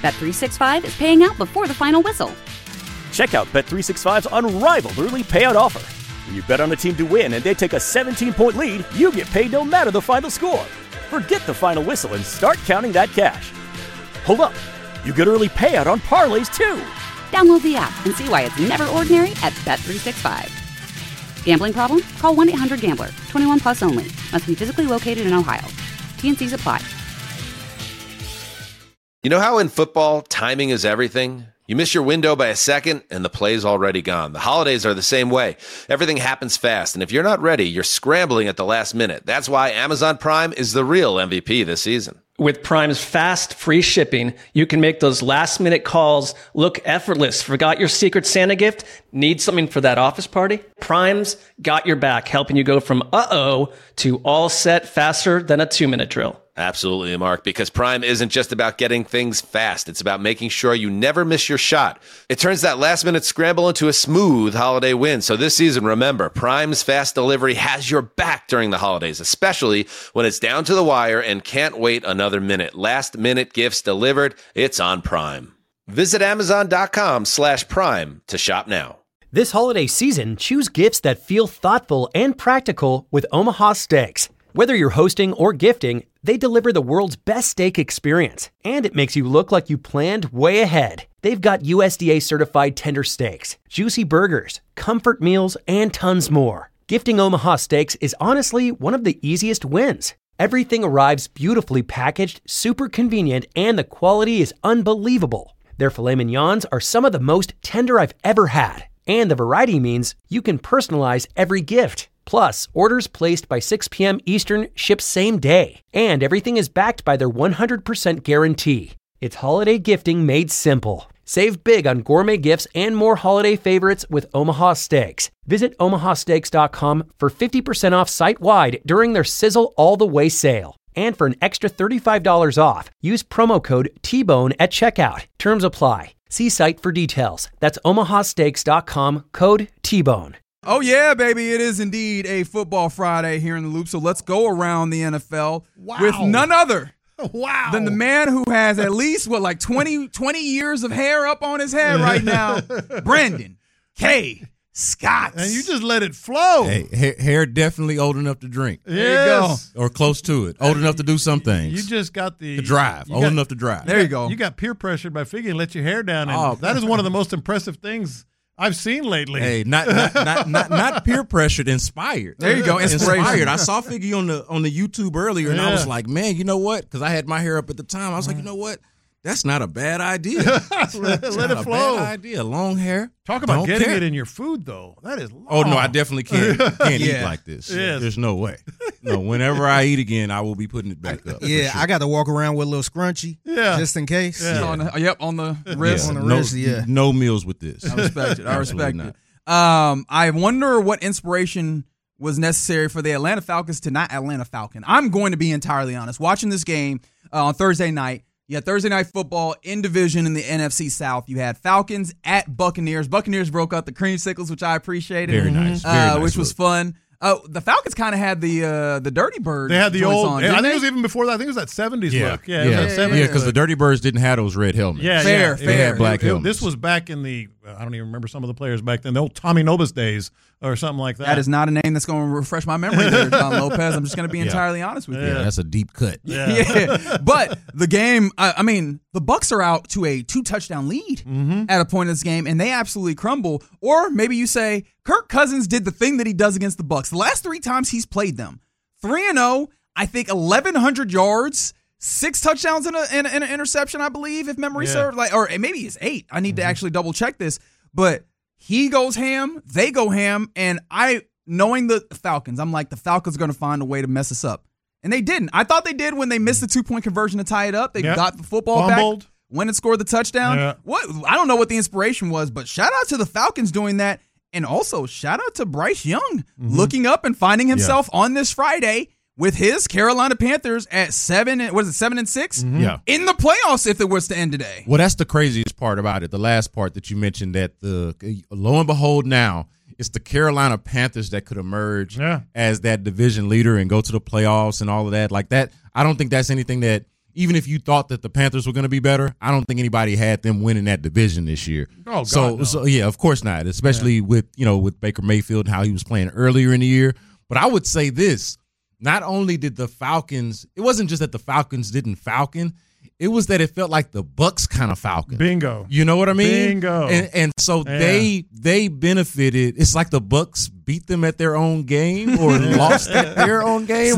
Bet365 is paying out before the final whistle. Check out Bet365's unrivaled early payout offer. When you bet on a team to win and they take a 17-point lead, you get paid no matter the final score. Forget the final whistle and start counting that cash. Hold up. You get early payout on parlays, too. Download the app and see why it's never ordinary at Bet365. Gambling problem? Call 1-800-GAMBLER. 21 plus only. Must be physically located in Ohio. T&Cs apply. You know how in football, timing is everything? You miss your window by a second, and the play's already gone. The holidays are the same way. Everything happens fast, and if you're not ready, you're scrambling at the last minute. That's why Amazon Prime is the real MVP this season. With Prime's fast, free shipping, you can make those last-minute calls look effortless. Forgot your Secret Santa gift? Need something for that office party? Prime's got your back, helping you go from uh-oh to all set faster than a 2-minute drill. Absolutely, Mark, because Prime isn't just about getting things fast. It's about making sure you never miss your shot. It turns that last-minute scramble into a smooth holiday win. So this season, remember, Prime's fast delivery has your back during the holidays, especially when it's down to the wire and can't wait another minute. Last-minute gifts delivered, it's on Prime. Visit Amazon.com/Prime to shop now. This holiday season, choose gifts that feel thoughtful and practical with Omaha Steaks. Whether you're hosting or gifting, they deliver the world's best steak experience, and it makes you look like you planned way ahead. They've got USDA certified tender steaks, juicy burgers, comfort meals, and tons more. Gifting Omaha Steaks is honestly one of the easiest wins. Everything arrives beautifully packaged, super convenient, and the quality is unbelievable. Their filet mignons are some of the most tender I've ever had, and the variety means you can personalize every gift. Plus, orders placed by 6 p.m. Eastern ship same day. And everything is backed by their 100% guarantee. It's holiday gifting made simple. Save big on gourmet gifts and more holiday favorites with Omaha Steaks. Visit omahasteaks.com for 50% off site-wide during their Sizzle All the Way sale. And for an extra $35 off, use promo code TBONE at checkout. Terms apply. See site for details. That's omahasteaks.com, code TBONE. Oh, yeah, baby. It is indeed a Football Friday here in the Loop. So let's go around the NFL with none other than the man who has at least, 20 years of hair up on his head right now, Brandon K. Scott. And you just let it flow. Hey, hair definitely old enough to drink. Yes. There you go. Or close to it. Old enough to do some things. You just got the drive. Enough to drive. There you go. You got peer pressured by Figgy and let your hair down. And that is one of the most impressive things I've seen lately. Hey, not peer pressured, inspired. There you go, inspired. I saw Figgy on the YouTube earlier, and I was like, man, you know what? Because I had my hair up at the time. I was like, you know what? That's not a bad idea. Let it flow. Bad idea. Long hair. Talk about getting it in your food, though. That is long. Oh, no, I definitely can't eat like this. Yes. There's no way. No, whenever I eat again, I will be putting it back up. Yeah, sure. I got to walk around with a little scrunchie just in case. Yeah. On the wrist. On the wrist, No meals with this. I respect it. I respect it. I wonder what inspiration was necessary for the Atlanta Falcons to not Atlanta Falcon. I'm going to be entirely honest. Watching this game on Thursday night, you had Thursday Night Football in division in the NFC South. You had Falcons at Buccaneers. Buccaneers broke out the creamsicles, which I appreciated. Very nice. Very nice which was fun. The Falcons kind of had the Dirty Bird. They had the old. On, I think it was even before that. I think it was that 70s look. Yeah, because the Dirty Birds didn't have those red helmets. Yeah, fair. They had black helmets. This was back in the. I don't even remember some of the players back then. The old Tommy Nobis days or something like that. That is not a name that's going to refresh my memory there, John Lopez. I'm just going to be entirely honest with you. Yeah, that's a deep cut. Yeah. But the game, I mean, the Bucs are out to a 2-touchdown lead at a point in this game, and they absolutely crumble. Or maybe you say, Kirk Cousins did the thing that he does against the Bucs. The last 3 times he's played them, 3-0, I think 1,100 yards, 6 touchdowns and an interception, I believe, if memory serves. Or maybe it's 8. I need to actually double check this. But he goes ham, they go ham, and knowing the Falcons, I'm like, the Falcons are going to find a way to mess us up. And they didn't. I thought they did when they missed the 2-point conversion to tie it up. They got the football back, went and scored the touchdown. Yeah. I don't know what the inspiration was, but shout out to the Falcons doing that. And also shout out to Bryce Young looking up and finding himself on this Friday with his Carolina Panthers at 7 and 6 in the playoffs if it was to end today. Well, that's the craziest part about it. The last part that you mentioned, that lo and behold now, it's the Carolina Panthers that could emerge as that division leader and go to the playoffs and all of that. Like that, I don't think that's anything that even if you thought that the Panthers were going to be better, I don't think anybody had them winning that division this year. Oh, God, no. So yeah, of course not, especially with Baker Mayfield and how he was playing earlier in the year. But I would say this, not only did the Falcons, it wasn't just that the Falcons didn't falcon, it was that it felt like the Bucs kind of falcon. Bingo. You know what I mean? Bingo. And so they benefited. It's like the Bucs beat them at their own game or lost at their own game.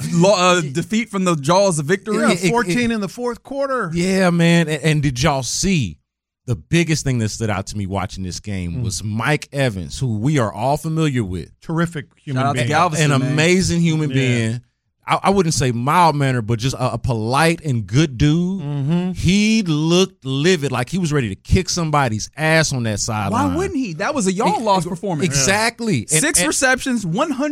Defeat from the jaws of victory. Yeah, 14 in the fourth quarter. Yeah, man. And did y'all see the biggest thing that stood out to me watching this game was Mike Evans, who we are all familiar with. Terrific human being. Galveston, an amazing human being. I wouldn't say mild-mannered, but just a polite and good dude. Mm-hmm. He looked livid, like he was ready to kick somebody's ass on that sideline. Why wouldn't he? That was a y'all loss performance. Exactly. Yeah. Six receptions,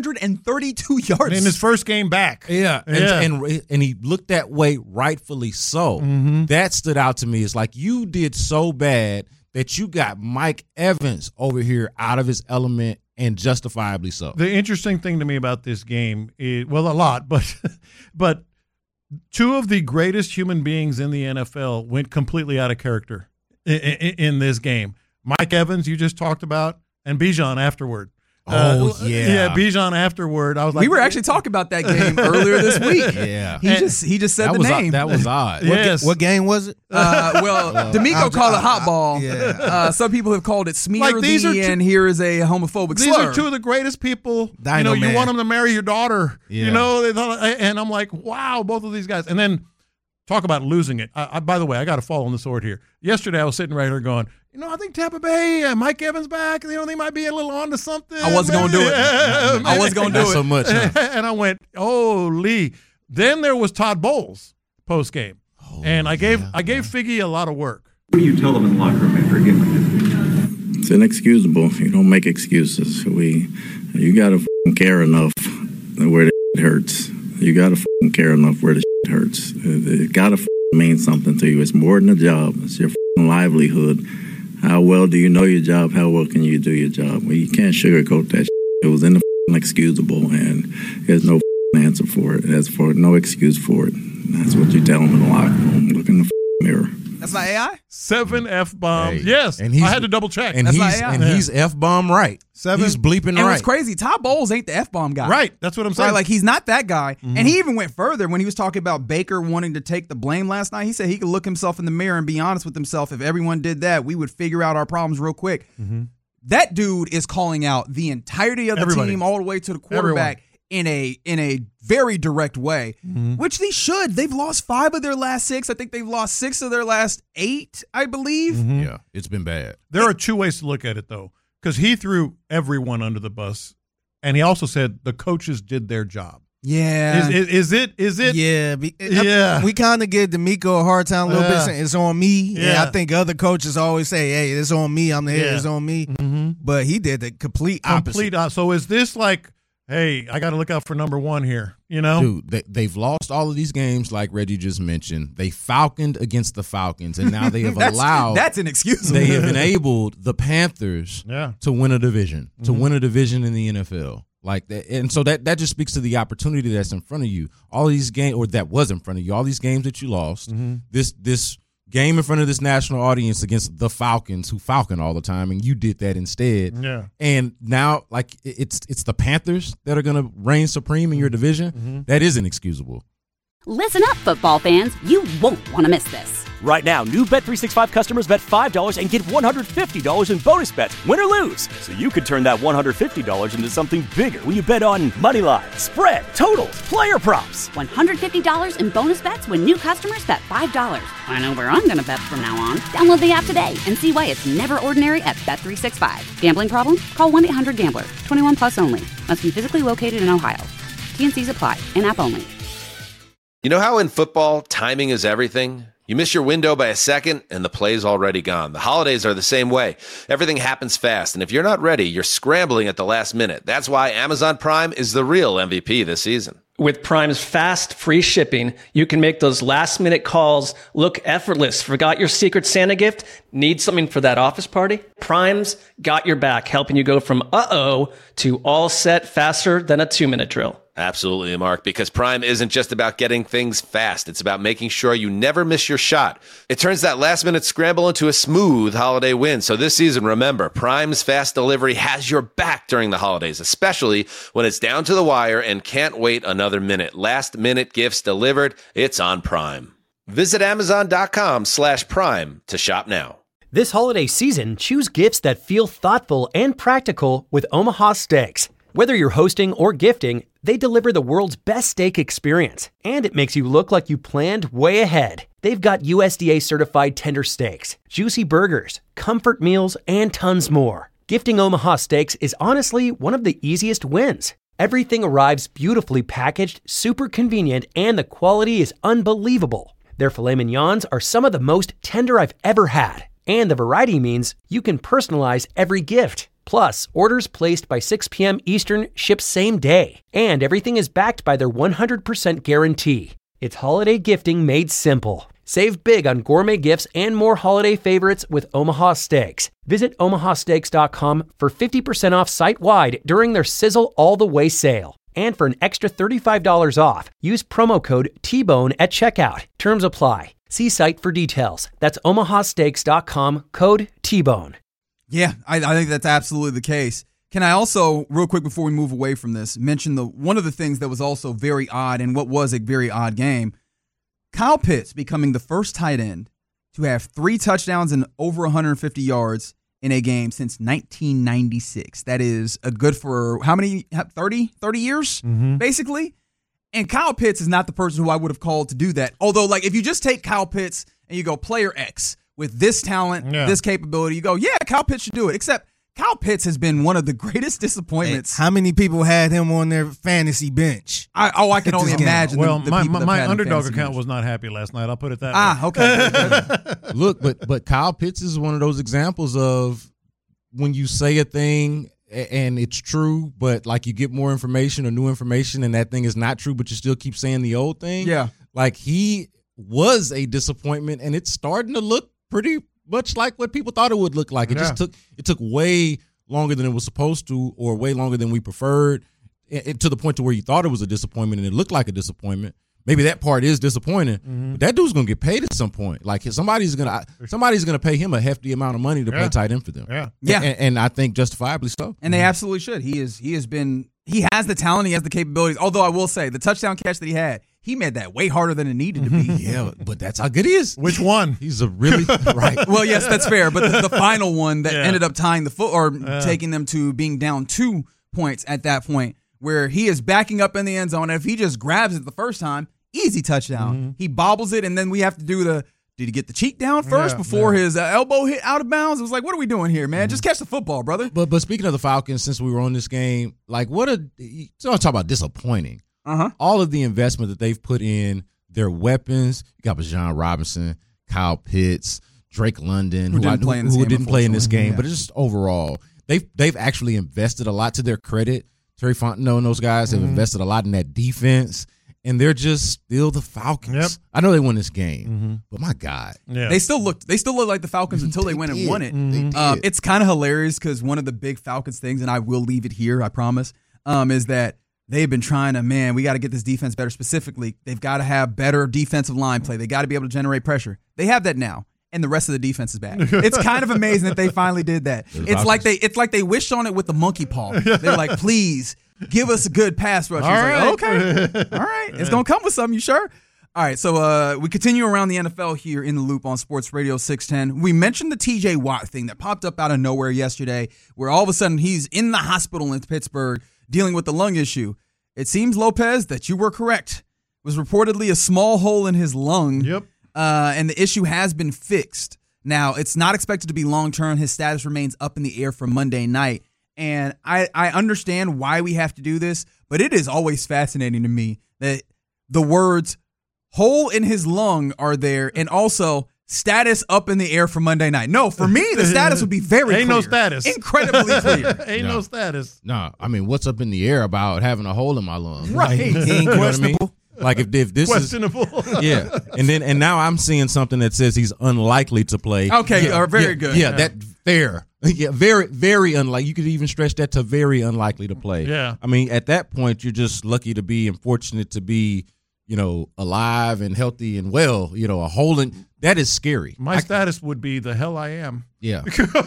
132 yards. In his first game back. Yeah. And he looked that way, rightfully so. Mm-hmm. That stood out to me. It's like you did so bad that you got Mike Evans over here out of his element, and justifiably so. The interesting thing to me about this game is, well, a lot, but two of the greatest human beings in the NFL went completely out of character in this game. Mike Evans, you just talked about, and Bijan afterward. Yeah, Bijan afterward. I was like, we were actually talking about that game earlier this week. Yeah, he just said the name. That was odd. Yes. What game was it? D'Amico called it hot ball. Yeah. Some people have called it smear Like, these are and here is a homophobic These slur. are two of the greatest people. Dino you Man. want them to marry your daughter. Yeah. You know, and I'm like, wow, both of these guys. And then talk about losing it. By the way, I got to fall on the sword here. Yesterday, I was sitting right here going, I think Tampa Bay, Mike Evans back, they might be a little on to something. I wasn't going to do it. I wasn't going to do Not it. so much. Huh? And I went, holy. Then there was Todd Bowles post game. And I gave Figgy a lot of work. What do you tell them in the locker room after a game like this? It's inexcusable. You don't make excuses. You got to care enough where the hurts. You got to care enough where the hurts. It got to mean something to you. It's more than a job. It's your livelihood. How well do you know your job? How well can you do your job? Well, you can't sugarcoat that. It was inexcusable, and there's no answer for it. There's no excuse for it. That's what you tell them in the locker room. Look in the mirror. That's not AI? 7 F-bombs. Hey, Yes. and I had to double check. And he's F-bomb right. 7. He's bleeping and right. what's crazy, Todd Bowles ain't the F-bomb guy. Right. That's what I'm saying. Right, like he's not that guy. Mm-hmm. And he even went further when he was talking about Baker wanting to take the blame last night. He said he could look himself in the mirror and be honest with himself. If everyone did that, we would figure out our problems real quick. Mm-hmm. That dude is calling out the entirety of the team all the way to the quarterback in a very direct way, which they should. They've lost 5 of their last 6. I think they've lost 6 of their last 8, I believe. Mm-hmm. Yeah, it's been bad. There are 2 ways to look at it, though, because he threw everyone under the bus, and he also said the coaches did their job. Yeah. Is it? Yeah. We kind of give D'Amico a hard time a little bit saying it's on me. Yeah. I think other coaches always say, hey, it's on me. I'm the head. It's on me. Mm-hmm. But he did the complete opposite. So is this like, hey, I got to look out for number 1 here, Dude, they've lost all of these games like Reggie just mentioned. They falconed against the Falcons, and now they have allowed. That's inexcusable. They have enabled the Panthers to win a division, in the NFL. Like that, and so that just speaks to the opportunity that's in front of you. All these games, or that was in front of you, all these games that you lost, this game in front of this national audience against the Falcons, who falcon all the time, and you did that instead. Yeah. And now, like, it's the Panthers that are going to reign supreme in your division. That is inexcusable. Listen up, football fans. You won't want to miss this. Right now, new Bet365 customers bet $5 and get $150 in bonus bets, win or lose. So you could turn that $150 into something bigger when you bet on money line, spread, totals, player props. $150 in bonus bets when new customers bet $5. I know where I'm going to bet from now on. Download the app today and see why it's never ordinary at Bet365. Gambling problem? Call 1-800-GAMBLER. 21 plus only. Must be physically located in Ohio. T&Cs apply. In-app only. You know how in football, timing is everything? You miss your window by a second, and the play's already gone. The holidays are the same way. Everything happens fast, and if you're not ready, you're scrambling at the last minute. That's why Amazon Prime is the real MVP this season. With Prime's fast, free shipping, you can make those last-minute calls look effortless. Forgot your Secret Santa gift? Need something for that office party? Prime's got your back, helping you go from uh-oh to all set faster than a 2-minute drill. Absolutely, Mark, because Prime isn't just about getting things fast. It's about making sure you never miss your shot. It turns that last-minute scramble into a smooth holiday win. So this season, remember, Prime's fast delivery has your back during the holidays, especially when it's down to the wire and can't wait another minute. Last-minute gifts delivered, it's on Prime. Visit Amazon.com/Prime to shop now. This holiday season, choose gifts that feel thoughtful and practical with Omaha Steaks. Whether you're hosting or gifting, they deliver the world's best steak experience, and it makes you look like you planned way ahead. They've got USDA certified tender steaks, juicy burgers, comfort meals, and tons more. Gifting Omaha Steaks is honestly one of the easiest wins. Everything arrives beautifully packaged, super convenient, and the quality is unbelievable. Their filet mignons are some of the most tender I've ever had, and the variety means you can personalize every gift. Plus, orders placed by 6 p.m. Eastern ship same day, and everything is backed by their 100% guarantee. It's holiday gifting made simple. Save big on gourmet gifts and more holiday favorites with Omaha Steaks. Visit omahasteaks.com for 50% off site-wide during their Sizzle All the Way sale. And for an extra $35 off, use promo code TBONE at checkout. Terms apply. See site for details. That's omahasteaks.com, code TBONE. Yeah, I think that's absolutely the case. Can I also, real quick before we move away from this, mention one of the things that was also very odd and what was a very odd game, Kyle Pitts becoming the first tight end to have 3 touchdowns and over 150 yards in a game since 1996. That is a good for how many, 30 years, basically? And Kyle Pitts is not the person who I would have called to do that. Although, like, if you just take Kyle Pitts and you go player X, with this talent, this capability, you go, yeah, Kyle Pitts should do it. Except Kyle Pitts has been one of the greatest disappointments. Hey, how many people had him on their fantasy bench? I can only imagine. Well, the my underdog account was not happy last night. I'll put it that way. Okay. Look, but Kyle Pitts is one of those examples of when you say a thing and it's true, but like you get more information or new information and that thing is not true, but you still keep saying the old thing. Yeah. Like he was a disappointment and it's starting to look pretty much like what people thought it would look like. It took way longer than it was supposed to, or way longer than we preferred, to the point to where you thought it was a disappointment and it looked like a disappointment. Maybe that part is disappointing, but that dude's gonna get paid at some point. Like somebody's gonna pay him a hefty amount of money to play tight end for them. Yeah. And I think justifiably so. And they absolutely should. He has the talent, he has the capabilities. Although I will say the touchdown catch that he made that way harder than it needed to be. Yeah, but that's how good he is. Which one? He's a really right. Well, yes, that's fair. But the final one that ended up tying the foot or taking them to being down 2 points at that point, where he is backing up in the end zone. And if he just grabs it the first time, easy touchdown. He bobbles it, and then we have to do did he get the cheek down first before his elbow hit out of bounds? It was like, what are we doing here, man? Just catch the football, brother. But speaking of the Falcons, since we were on this game, like talk about disappointing. All of the investment that they've put in their weapons. You got Bijan Robinson, Kyle Pitts, Drake London, who didn't play in this game, but just overall, they've actually invested a lot. To their credit, Terry Fontenot and those guys have invested a lot in that defense. And they're just still the Falcons. Yep. I know they won this game, but my God, they still look like the Falcons until they went and won it. It's kind of hilarious because one of the big Falcons things, and I will leave it here, I promise, is that they've been trying to, we got to get this defense better. Specifically, they've got to have better defensive line play. They got to be able to generate pressure. They have that now, and the rest of the defense is back. It's kind of amazing that they finally did that. It's like they wished on it with the monkey paw. They're like, please. Give us a good pass rush. Like, okay. All right. It's going to come with something, you sure? All right. So we continue around the NFL here in the Loop on Sports Radio 610. We mentioned the TJ Watt thing that popped up out of nowhere yesterday, where all of a sudden he's in the hospital in Pittsburgh dealing with the lung issue. It seems, Lopez, that you were correct. It was reportedly a small hole in his lung. Yep. And the issue has been fixed. Now, it's not expected to be long-term. His status remains up in the air for Monday night. And I understand why we have to do this, but it is always fascinating to me that the words hole in his lung are there and also status up in the air for Monday night. No, for me, the status would be very clear. Ain't no status. Incredibly clear. Ain't no status. No, I mean, what's up in the air about having a hole in my lung? Right. Ain't questionable. Like if this questionable. And now I'm seeing something that says he's unlikely to play. Okay, very good. Yeah, that fair. Yeah, very, very unlikely. You could even stretch that to very unlikely to play. Yeah. I mean, at that point, you're just lucky to be and fortunate to be, alive and healthy and well. A hole in that is scary. My status would be the hell I am. Yeah.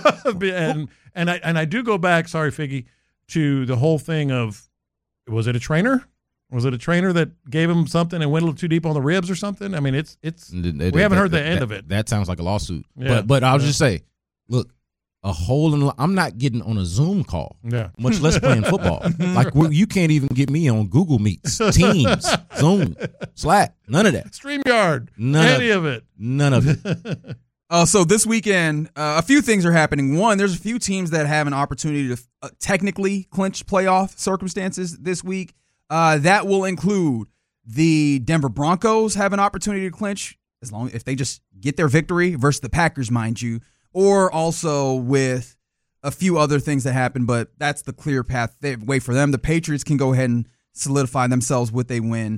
and I do go back, sorry, Figgy, to the whole thing of, was it a trainer? Was it a trainer that gave him something and went a little too deep on the ribs or something? I mean, we haven't heard the end of it. That sounds like a lawsuit. Yeah. But I'll just say, look, a hole in. I'm not getting on a Zoom call. Yeah. Much less playing football. Like you can't even get me on Google Meets, Teams, Zoom, Slack. None of that. StreamYard. Any of it. None of it. So this weekend, a few things are happening. One, there's a few teams that have an opportunity to technically clinch playoff circumstances this week. That will include the Denver Broncos have an opportunity to clinch if they just get their victory versus the Packers, mind you, or also with a few other things that happen, but that's the clear path way for them. The Patriots can go ahead and solidify themselves with a win.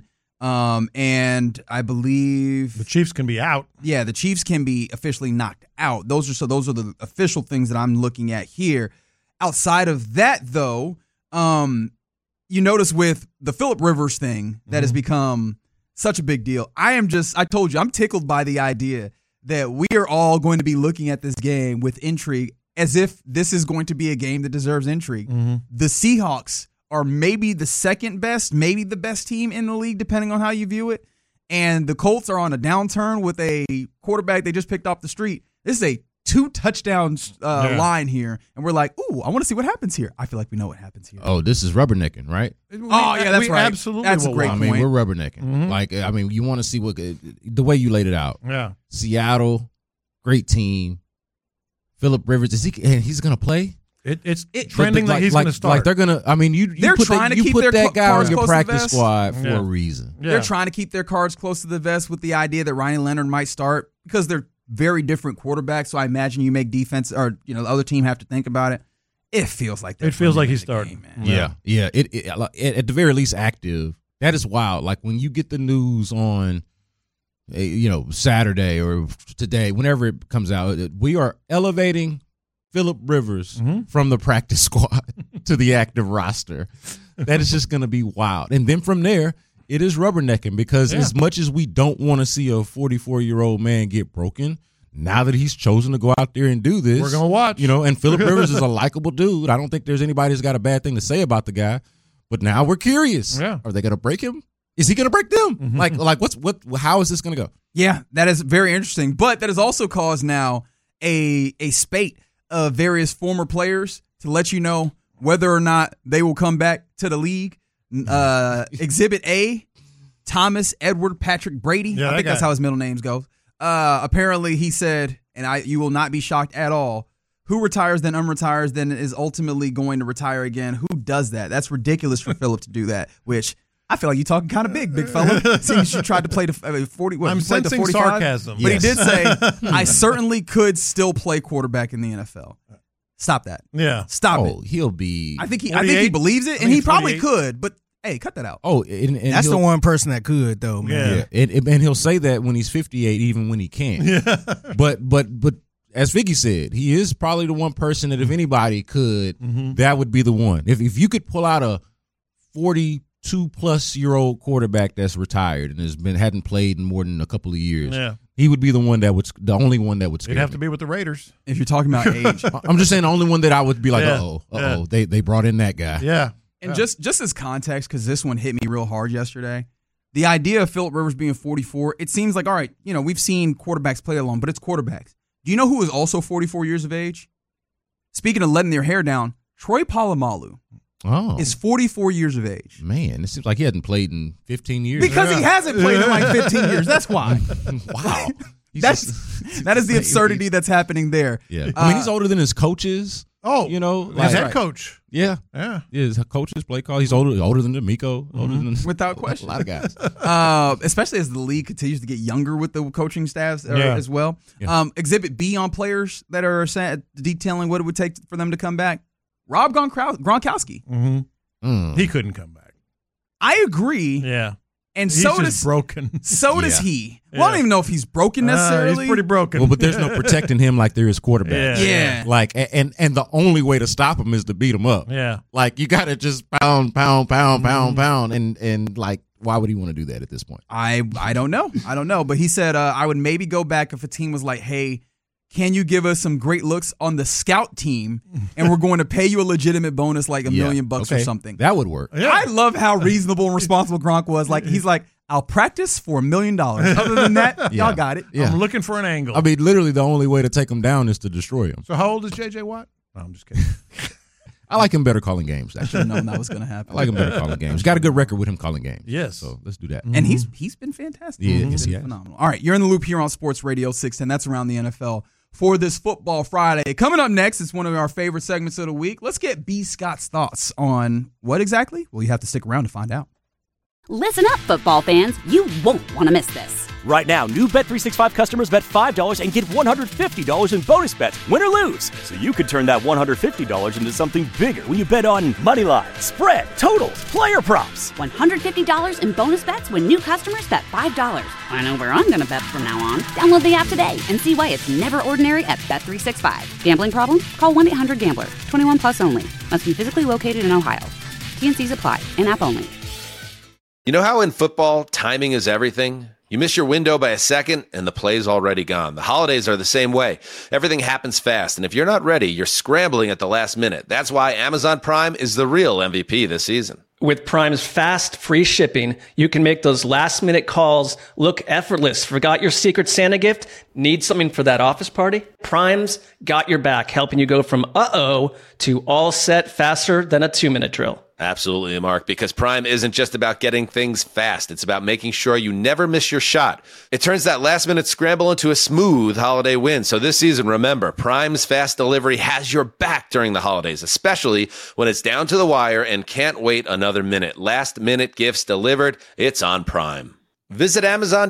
And I believe the Chiefs can be out. Yeah, the Chiefs can be officially knocked out. Those are the official things that I'm looking at here. Outside of that, though, you notice with the Phillip Rivers thing that has become such a big deal. I told you, I'm tickled by the idea that we are all going to be looking at this game with intrigue as if this is going to be a game that deserves intrigue. The Seahawks are maybe the second best, maybe the best team in the league, depending on how you view it. And the Colts are on a downturn with a quarterback they just picked off the street. This is a 2 touchdowns line here. And we're like, ooh, I want to see what happens here. I feel like we know what happens here. Oh, this is rubbernecking, right? That's right. Absolutely. That's a great point. I mean, we're rubbernecking. You want to see the way you laid it out. Yeah. Seattle, great team. Phillip Rivers, he's going to play? It's trending that he's going to start. Like they're going to. I mean, you put that guy on your practice squad for a reason. Yeah. They're trying to keep their cards close to the vest with the idea that Ryan Leonard might start because they're very different quarterbacks. So I imagine you make defense or the other team have to think about it. It feels like that. It feels like he's starting. Yeah. It at the very least active. That is wild. Like when you get the news on, Saturday or today, whenever it comes out, we are elevating Phillip Rivers from the practice squad to the active roster. That is just going to be wild. And then from there, it is rubbernecking because as much as we don't want to see a 44-year-old man get broken, now that he's chosen to go out there and do this, we're going to watch. And Phillip Rivers is a likable dude. I don't think there's anybody who's got a bad thing to say about the guy. But now we're curious. Yeah. Are they going to break him? Is he going to break them? How is this going to go? Yeah, that is very interesting. But that has also caused now a spate of various former players to let you know whether or not they will come back to the league. Exhibit A, Thomas Edward Patrick Brady. Yeah, I think that's how his middle names go. Apparently he said, and you will not be shocked at all, who retires then unretires then is ultimately going to retire again. Who does that? That's ridiculous for Phillip to do that, which I feel like you're talking kind of big fella. Since you tried to play the 40. I'm sensing 45, sarcasm. But he did say, I certainly could still play quarterback in the NFL. Stop that. Yeah. Stop it. He'll be. I think he believes it, and he probably could, but hey, cut that out. Oh, and that's the one person that could, though, man. Yeah. And he'll say that when he's 58, even when he can't. Yeah. But as Vicky said, he is probably the one person that if anybody could, that would be the one. If you could pull out a 42-plus-year-old quarterback that's retired and hadn't played in more than a couple of years, he would be the only one that would scare It'd have me. to be with the Raiders. If you're talking about age. I'm just saying the only one that I would be like, they brought in that guy. Yeah. And just as context, because this one hit me real hard yesterday, the idea of Phillip Rivers being 44, it seems like, all right, we've seen quarterbacks play along, but it's quarterbacks. Do you know who is also 44 years of age? Speaking of letting their hair down, Troy Polamalu is 44 years of age. Man, it seems like he hadn't played in 15 years. Because he hasn't played in like 15 years. That's why. Wow. That is the absurdity that's happening there. Yeah. I mean, he's older than his coaches. Oh, his head coach. Yeah. His coach's play call. He's older than D'Amico. Without question. A lot of guys. Especially as the league continues to get younger with the coaching staffs as well. Yeah. Exhibit B on players that are detailing what it would take for them to come back. Rob Gronkowski. He couldn't come back. I agree. Yeah. And he's so just broken. So does he. Well, I don't even know if he's broken necessarily. He's pretty broken. Well, but there's no protecting him like there is quarterback. Yeah. Like, and the only way to stop him is to beat him up. Yeah. Like, you got to just pound. And like, why would he want to do that at this point? I don't know. But he said, I would maybe go back if a team was like, hey, can you give us some great looks on the scout team, and we're going to pay you a legitimate bonus like $1 million or something. That would work. Yeah. I love how reasonable and responsible Gronk was. Like, he's like, I'll practice for $1 million. Other than that, y'all got it. Yeah. I'm looking for an angle. I mean, literally the only way to take him down is to destroy him. So how old is J.J. Watt? No, I'm just kidding. I like him better calling games. I should have known that was going to happen. I like him better calling games. Got a good record with him calling games. Yes. So let's do that. And he's been fantastic. Yeah, He's been phenomenal. All right, you're in the loop here on Sports Radio 610. That's Around the NFL for this Football Friday. Coming up next, it's one of our favorite segments of the week. Let's get B. Scott's thoughts on what exactly? Well, you have to stick around to find out. Listen up, football fans. You won't want to miss this. Right now, new Bet365 customers bet $5 and get $150 in bonus bets, win or lose. So you could turn that $150 into something bigger when you bet on money line, spread, totals, player props. $150 in bonus bets when new customers bet $5. I know where I'm going to bet from now on. Download the app today and see why it's never ordinary at Bet365. Gambling problem? Call 1-800-GAMBLER. 21 plus only. Must be physically located in Ohio. T&Cs apply. In-app only. You know how in football, timing is everything? You miss your window by a second, and the play's already gone. The holidays are the same way. Everything happens fast, and if you're not ready, you're scrambling at the last minute. That's why Amazon Prime is the real MVP this season. With Prime's fast, free shipping, you can make those last-minute calls look effortless. Forgot your Secret Santa gift? Need something for that office party? Prime's got your back, helping you go from uh-oh to all set faster than a 2-minute drill. Absolutely, Mark, because Prime isn't just about getting things fast. It's about making sure you never miss your shot. It turns that last-minute scramble into a smooth holiday win. So this season, remember, Prime's fast delivery has your back during the holidays, especially when it's down to the wire and can't wait another minute. Last-minute gifts delivered, it's on Prime. Visit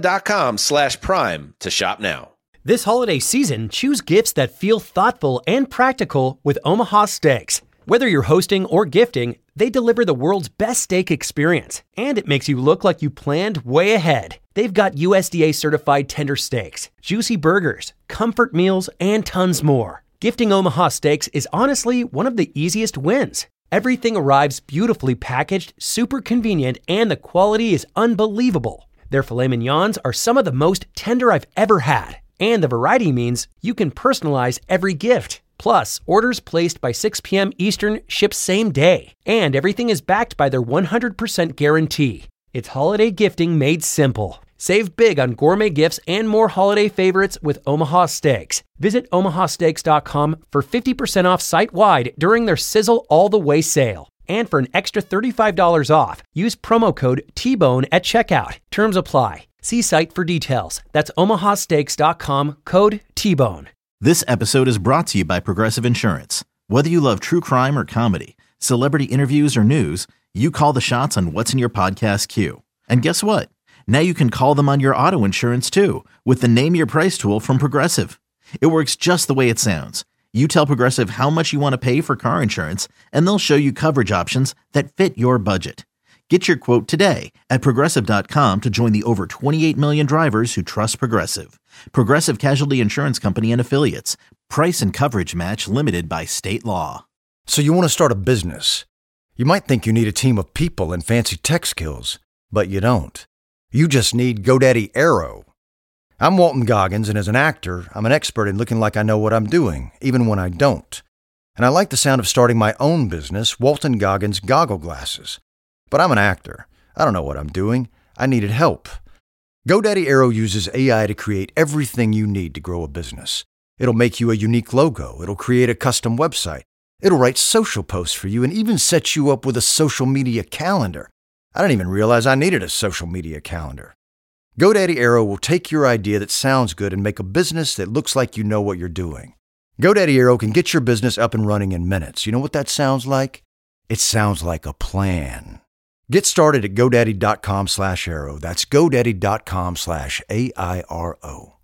Amazon.com/Prime to shop now. This holiday season, choose gifts that feel thoughtful and practical with Omaha Steaks. Whether you're hosting or gifting, they deliver the world's best steak experience, and it makes you look like you planned way ahead. They've got USDA certified tender steaks, juicy burgers, comfort meals, and tons more. Gifting Omaha Steaks is honestly one of the easiest wins. Everything arrives beautifully packaged, super convenient, and the quality is unbelievable. Their filet mignons are some of the most tender I've ever had, and the variety means you can personalize every gift. Plus, orders placed by 6 p.m. Eastern ship same day, and everything is backed by their 100% guarantee. It's holiday gifting made simple. Save big on gourmet gifts and more holiday favorites with Omaha Steaks. Visit omahasteaks.com for 50% off site-wide during their Sizzle All the Way sale. And for an extra $35 off, use promo code TBONE at checkout. Terms apply. See site for details. That's omahasteaks.com, code TBONE. This episode is brought to you by Progressive Insurance. Whether you love true crime or comedy, celebrity interviews or news, you call the shots on what's in your podcast queue. And guess what? Now you can call them on your auto insurance too with the Name Your Price tool from Progressive. It works just the way it sounds. You tell Progressive how much you want to pay for car insurance, and they'll show you coverage options that fit your budget. Get your quote today at Progressive.com to join the over 28 million drivers who trust Progressive. Progressive Casualty Insurance Company and Affiliates. Price and coverage match limited by state law. So you want to start a business. You might think you need a team of people and fancy tech skills, but you don't. You just need GoDaddy Aero. I'm Walton Goggins, and as an actor, I'm an expert in looking like I know what I'm doing, even when I don't. And I like the sound of starting my own business, Walton Goggins Goggle Glasses. But I'm an actor. I don't know what I'm doing. I needed help. GoDaddy Aero uses AI to create everything you need to grow a business. It'll make you a unique logo. It'll create a custom website. It'll write social posts for you and even set you up with a social media calendar. I didn't even realize I needed a social media calendar. GoDaddy Aero will take your idea that sounds good and make a business that looks like you know what you're doing. GoDaddy Aero can get your business up and running in minutes. You know what that sounds like? It sounds like a plan. Get started at GoDaddy.com/Aero. That's GoDaddy.com/AIRO.